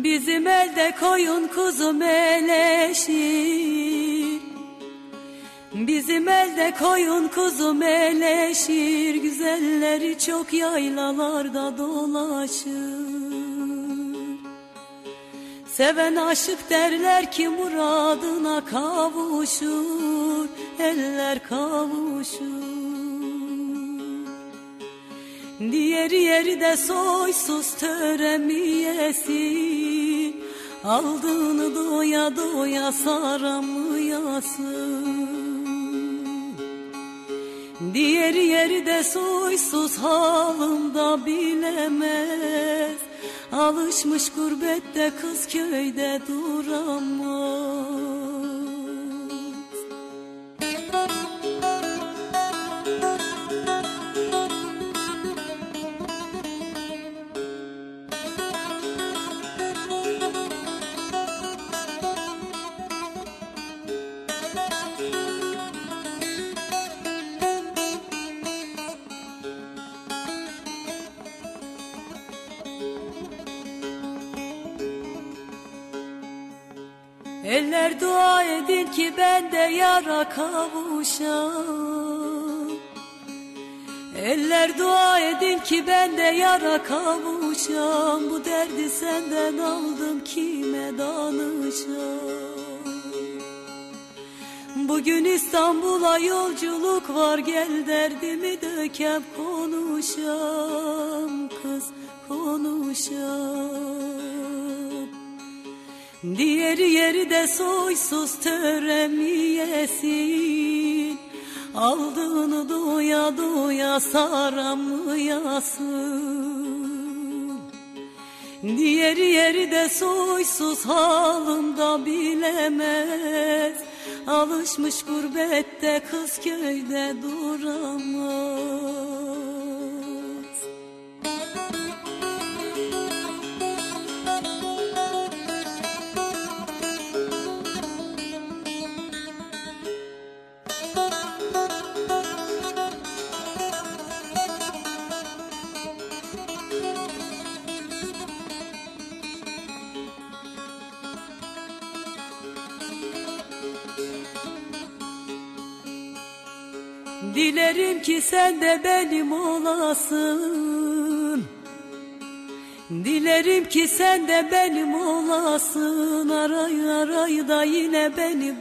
Bizim elde koyun kuzu meleşir. Bizim elde koyun kuzu meleşir. Güzelleri çok yaylalarda dolaşır. Seven aşık derler ki muradına kavuşur. Eller kavuşur. Diğeri yeri de soysuz töremiyesi. Aldığını doya doya saramıyasın. Diğeri yeri de soysuz halımda bilemez. Alışmış gurbette kız köyde duramaz. Eller dua edin ki ben de yara kavuşam. Eller dua edin ki ben de yara kavuşam. Bu derdi senden aldım, kime danışam? Bugün İstanbul'a yolculuk var, gel derdimi dökem konuşam kız, konuşam. Diğeri yeri de soysuz töremiyesin. Aldığını doya doya saramıyasın. Diğeri yeri de soysuz halımda bilemez. Alışmış gurbette kız köyde duramaz. Dilerim ki sen de benim olasın. Dilerim ki sen de benim olasın. Aray aray da yine beni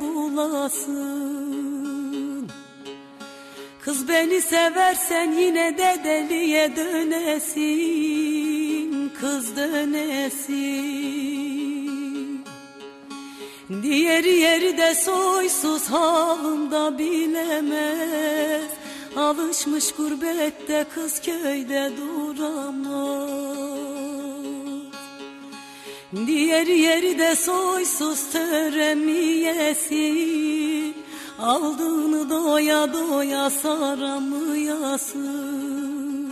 bulasın. Kız beni seversen yine de deliye dönesin. Kız dönesin. Diğeri yeri de soysuz halımda bilemez. Alışmış gurbette kız köyde duramaz. Diğeri yeri de soysuz töremiyesi. Aldığını doya doya saramıyasın.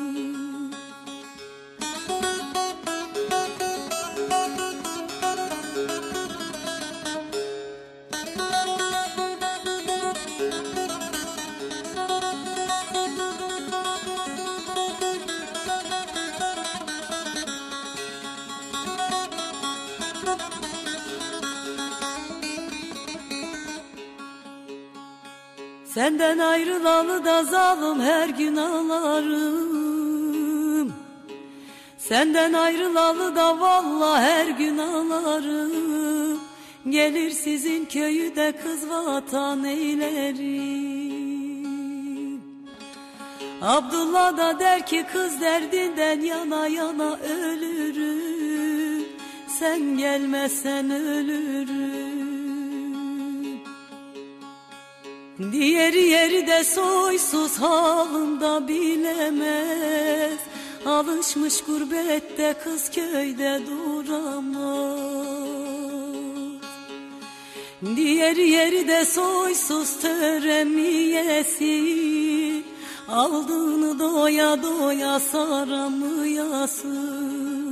Senden ayrılalı da zalim her gün ağlarım. Senden ayrılalı da vallahi her gün ağlarım. Gelir sizin köyü de kız vatan eylerim. Abdullah da der ki kız derdinden yana yana ölürüm. Sen gelmezsen ölürüm. Diğeri yeri de soysuz halında bilemez. Alışmış gurbette kız köyde duramaz. Diğeri yeri de soysuz töremiyesi. Aldığını doya doya saramıyasın.